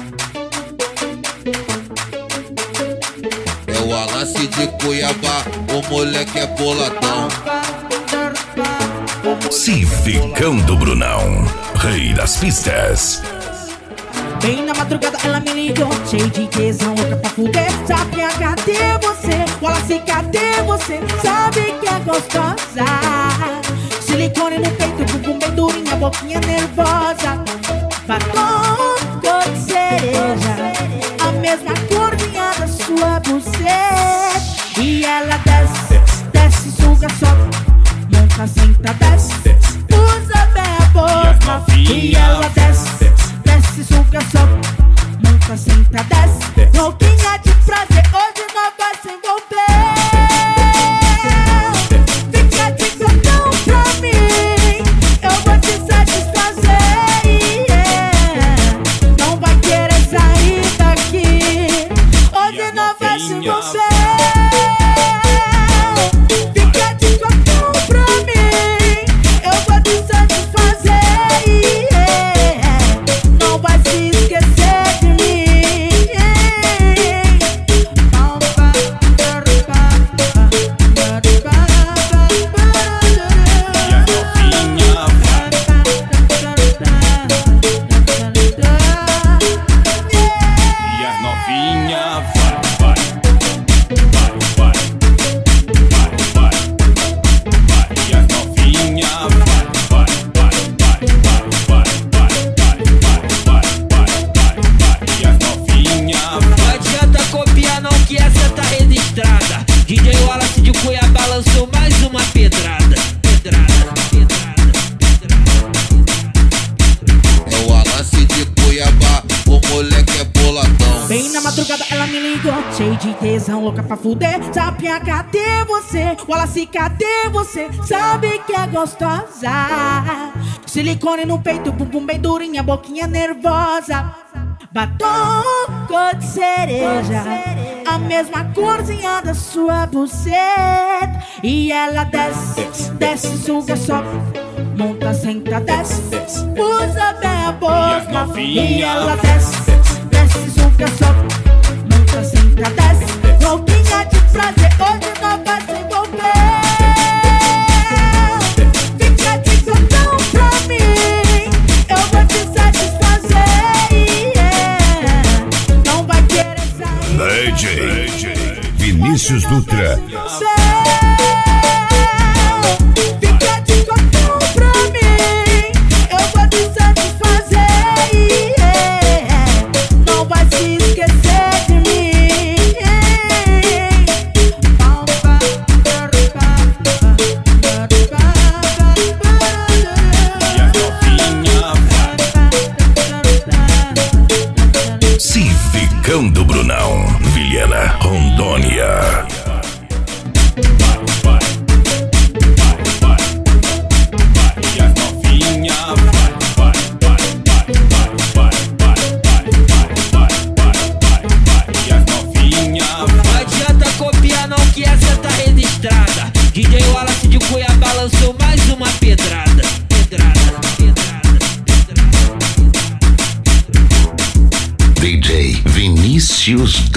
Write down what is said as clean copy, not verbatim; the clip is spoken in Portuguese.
É o Wallace de Cuiabá, o moleque é boladão. Civicão do Brunão, rei das pistas. Bem na madrugada ela me ligou, cheio de tesão, louca pra fuder. Sabe cadê você? Wallace, cadê você? Sabe que é gostosa. Silicone no peito, bumbum bem durinha, boquinha nervosa. Batom cor de cereja, a mesma corzinha da sua buceta. E ela desce, desce, suga, sobe, monta, senta, desce, usa bem a boca. E ela desce, desce, suga, sobe, monta, senta, desce, louquinha de prazer, hoje nós vai se envolver. Fica de cotão pra mim, eu vou te satisfazer, yeah. Não vai querer sair daqui, hoje nós vai se envolver. Fica de cotão pra mim, eu vou te satisfazer, yeah. Não vai se esquecer de mim. E as novinha vai, vai, vai, vai, vai, vai, vai. E as novinha vai, vai, vai, vai, vai, vai, vai, vai, vai. E as novinha Não adianta copiar não que essa tá registrada. DJ Wallace de Cuiabá lançou mais uma pedrada. Pedrada, pedrada, pedrada. É o Wallace de Cuiabá, o moleque é boladão. Bem na madrugada ela me ligou, cheio de tesão, louca pra fuder. Sapinha, cadê você? Wallace, cadê você? Sabe que é gostosa. Silicone no peito, bumbum bem durinha, boquinha nervosa. Batom cor de cereja, a mesma corzinha da sua buceta. E ela desce, desce, suga, sobe, monta, senta, desce, usa bem a boca. E ela desce, desce, suga, sobe, monta, senta, desce, louquinha de prazer, hoje nós vai se envolver. Fica de cotão pra mim, eu vou te satisfazer, yeah. Não vai querer sair. DJ Vinícius Dutra. Fica de cotão pra mim, eu vou te satisfazer, yeah. Não vai se esquecer de mim. e as novinha vai. Civicão do Brunão, Vilhena, Rondônia. E as novinha vai, vai, vai, vai, vai, vai, vai, vai. E as novinha Não adianta copiar não que essa tá registrada. DJ Wallace de Cuiabá lançou mais uma pedrada. Pedrada, pedrada, pedrada. DJ Vinícius